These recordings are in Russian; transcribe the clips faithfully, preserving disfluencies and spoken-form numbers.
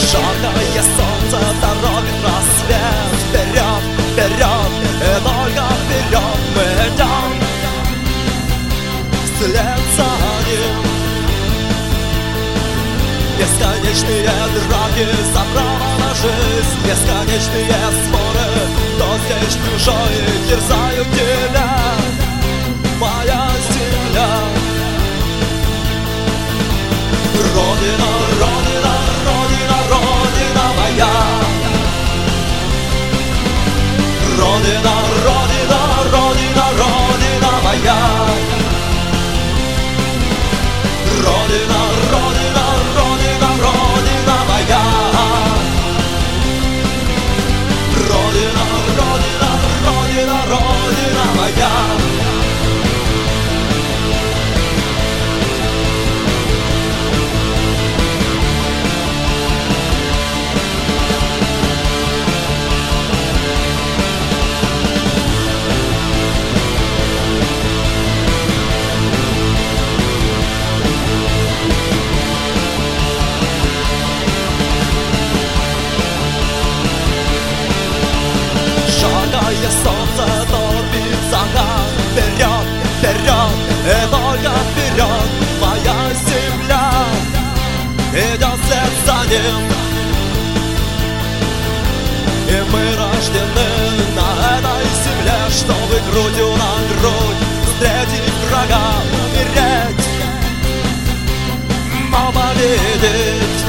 Жаркое солнце торопит рассвет. Вперед, вперед, и только вперед мы идем вслед за ним. Бесконечные драки за право на жизнь, бесконечные споры, кто здесь чужой, терзают тебя, моя земля. Родина, Родина, Родина, Родина моя. Родина, Родина, Родина, Родина моя. Родина, Родина, Родина, Родина моя. Родина, Родина, Родина, Родина моя. Жаркое солнце топит закат. Вперед, вперед, и только вперед моя земля идет вслед за ним. И мы рождены на этой земле, чтобы грудью на грудь встретить врага, умереть, но победить.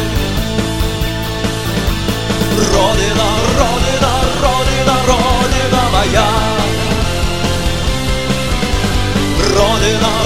Родина, Родина, Родина, Родина моя. Родина,